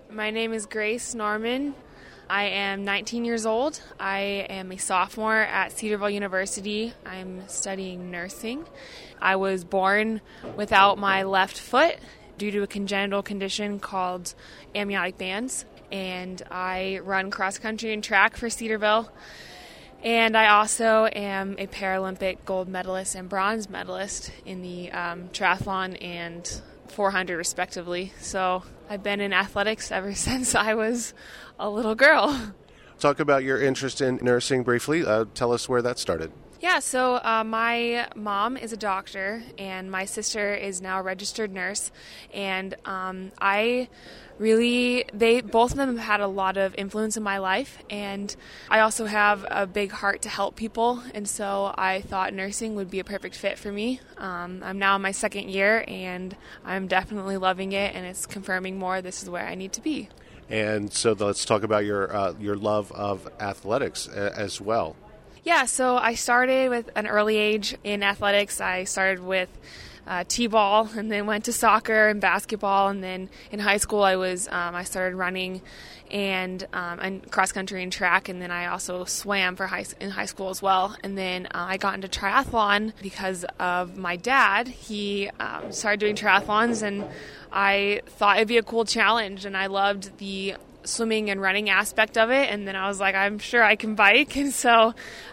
My name is Grace Norman. I am 19 years old. I am a sophomore at Cedarville University. I'm studying nursing. I was born without my left foot due to a congenital condition called amniotic bands. And I run cross country and track for Cedarville. And I also am a Paralympic gold medalist and bronze medalist in the triathlon and 400 respectively. So I've been in athletics ever since I was a little girl. Talk about your interest in nursing briefly. Tell us where that started. Yeah, so my mom is a doctor, and my sister is now a registered nurse, and both of them have had a lot of influence in my life, and I also have a big heart to help people, and so I thought nursing would be a perfect fit for me. I'm now in my second year, and I'm definitely loving it, and it's confirming more this is where I need to be. And so let's talk about your love of athletics as well. Yeah, so I started with an early age in athletics. I started with t-ball and then went to soccer and basketball, and then in high school I started running and cross country and track, and then I also swam in high school as well. And then I got into triathlon because of my dad. He started doing triathlons, and I thought it'd be a cool challenge, and I loved the swimming and running aspect of it, and then I was like, I'm sure I can bike. And so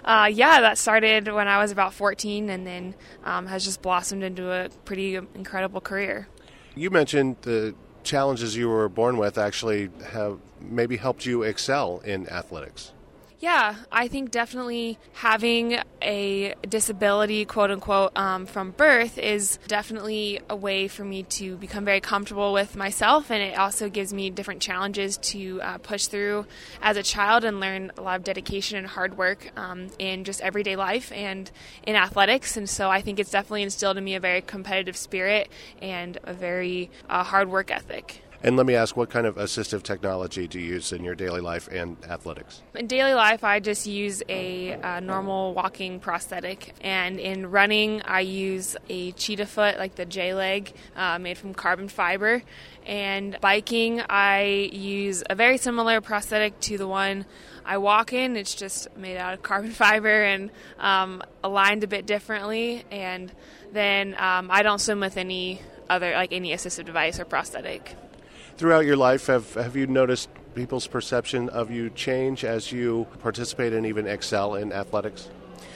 that started when I was about 14, and then has just blossomed into a pretty incredible career. You mentioned the challenges you were born with actually have maybe helped you excel in athletics. Yeah, I think definitely having a disability, quote unquote, from birth is definitely a way for me to become very comfortable with myself, and it also gives me different challenges to push through as a child and learn a lot of dedication and hard work in just everyday life and in athletics. And so I think it's definitely instilled in me a very competitive spirit and a very hard work ethic. And let me ask, what kind of assistive technology do you use in your daily life and athletics? In daily life, I just use a normal walking prosthetic. And in running, I use a cheetah foot, like the J-leg, made from carbon fiber. And biking, I use a very similar prosthetic to the one I walk in. It's just made out of carbon fiber and aligned a bit differently. And then I don't swim with any assistive device or prosthetic. Throughout your life, have you noticed people's perception of you change as you participate and even excel in athletics?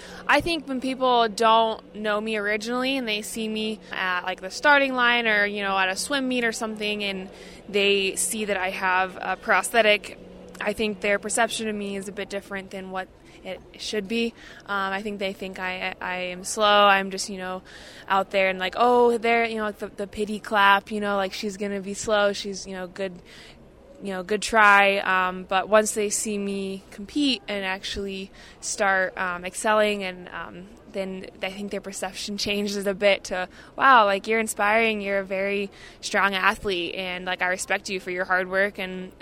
I think when people don't know me originally and they see me at like the starting line or, at a swim meet or something, and they see that I have a prosthetic, I think their perception of me is a bit different than what it should be. I think they think I am slow. I'm just, out there and like, oh, there, the pity clap, like she's going to be slow. She's, good try. But once they see me compete and actually start excelling, and then I think their perception changes a bit to, wow, like you're inspiring. You're a very strong athlete, and like I respect you for your hard work. And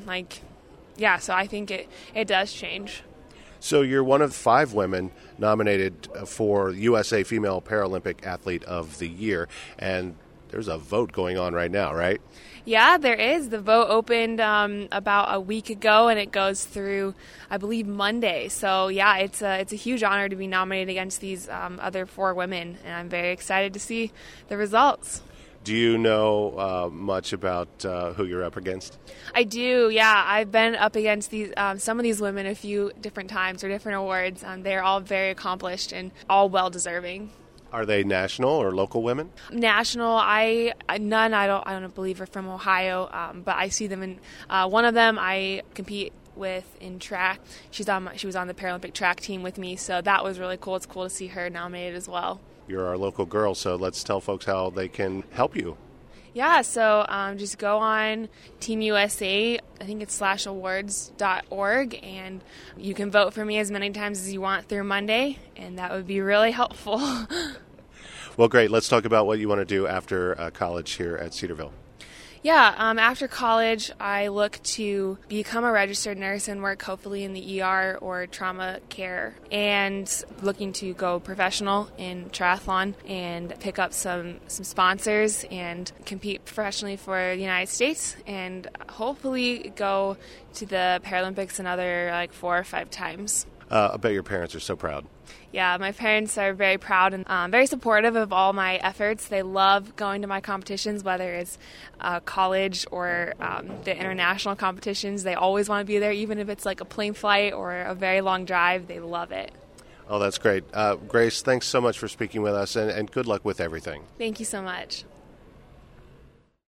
so I think it does change. So you're one of 5 women nominated for USA Female Paralympic Athlete of the Year, and there's a vote going on right now, right? Yeah, there is. The vote opened about a week ago, and it goes through, I believe, Monday. So, yeah, it's a huge honor to be nominated against these other 4 women, and I'm very excited to see the results. Do you know much about who you're up against? I do, yeah. I've been up against these some of these women a few different times or different awards. They're all very accomplished and all well-deserving. Are they national or local women? National, I don't believe are from Ohio, but I see them in one of them I compete with in track. She was on the Paralympic track team with me, so that was really cool. It's cool to see her nominated as well. You're our local girl, so let's tell folks how they can help you. Yeah, so just go on Team USA, I think it's /awards.org, and you can vote for me as many times as you want through Monday, and that would be really helpful. Well, great. Let's talk about what you want to do after college here at Cedarville. Yeah, after college, I look to become a registered nurse and work hopefully in the ER or trauma care, and looking to go professional in triathlon and pick up some sponsors and compete professionally for the United States, and hopefully go to the Paralympics another 4 or 5 times. I bet your parents are so proud. Yeah, my parents are very proud and very supportive of all my efforts. They love going to my competitions, whether it's college or the international competitions. They always want to be there, even if it's like a plane flight or a very long drive. They love it. Oh, that's great. Grace, thanks so much for speaking with us, and good luck with everything. Thank you so much.